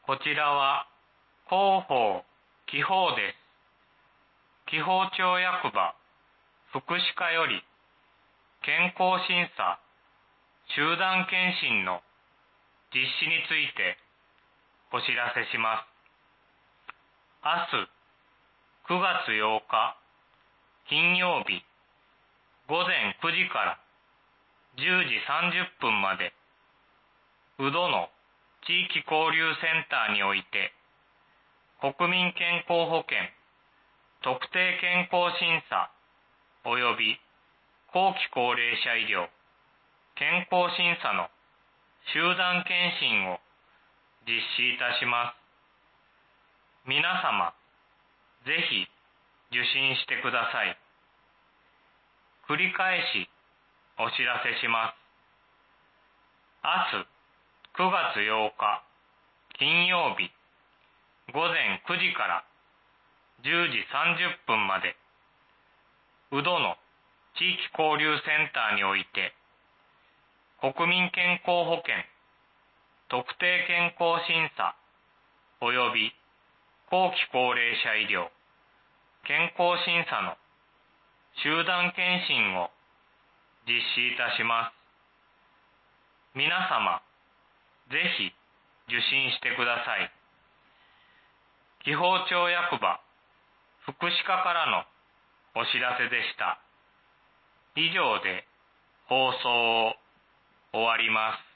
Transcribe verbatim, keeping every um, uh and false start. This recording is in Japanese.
こちらは広報・気泡です。紀宝町役場福祉課より健康審査・集団検診の実施についてお知らせします。明日くがつようか金曜日ごぜんくじからじゅうじさんじゅっぷんまで宇土の地域交流センターにおいて国民健康保険特定健康審査及び後期高齢者医療健康審査の集団検診を実施いたします。皆様、ぜひ受診してください。繰り返しお知らせします。明日くがつようか金曜日ごぜんくじからじゅうじさんじゅっぷんまで宇土の地域交流センターにおいて国民健康保険特定健康審査及び後期高齢者医療健康審査の集団検診を実施いたします。皆様、ぜひ受診してください。紀宝町役場福祉課からのお知らせでした。以上で放送を終わります。